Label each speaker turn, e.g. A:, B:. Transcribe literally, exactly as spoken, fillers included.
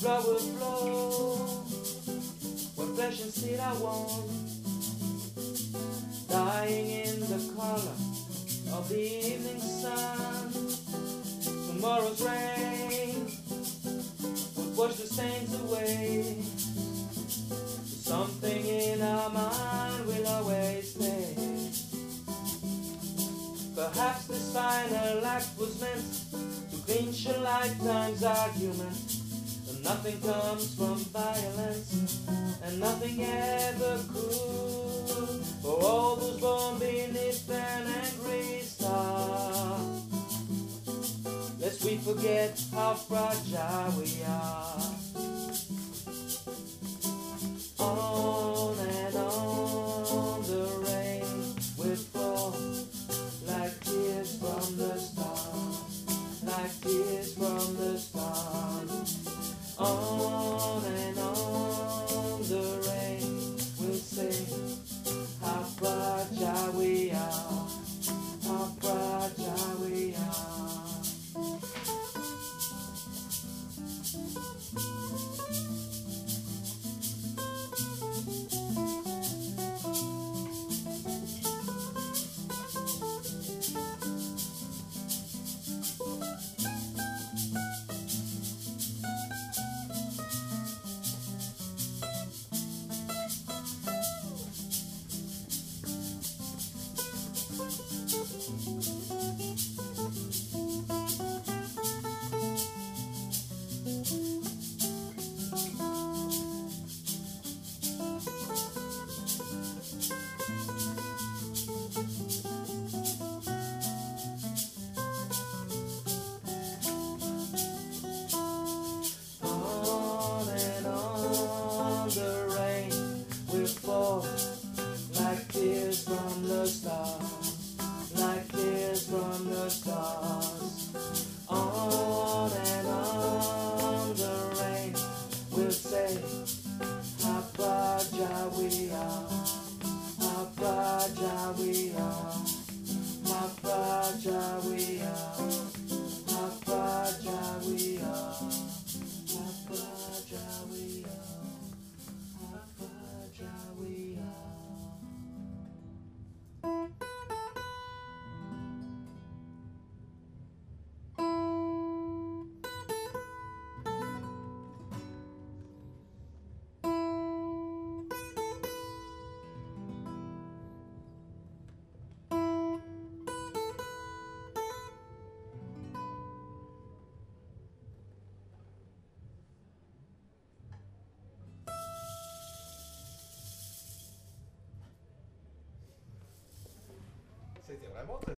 A: blood will flow when flesh and seed are one, dying in the color of the evening sun. Tomorrow's rain would wash the stains away. Something in our mind will always stay. Perhaps this final act was meant to clinch a lifetime's argument. And nothing comes from violence, and nothing ever could. For all those born beneath an angry star, lest we forget how fragile we are. On and on the rain will fall like tears from the stars, like tears from the stars. On and on the rain will say how fragile we are, how fragile we are. Like tears from the stars, like tears from the stars. On and on the rain will say how fragile we are, how fragile we are, how fragile we are, how fragile we are, how fragile we are, how fragile we are.
B: C'était vraiment très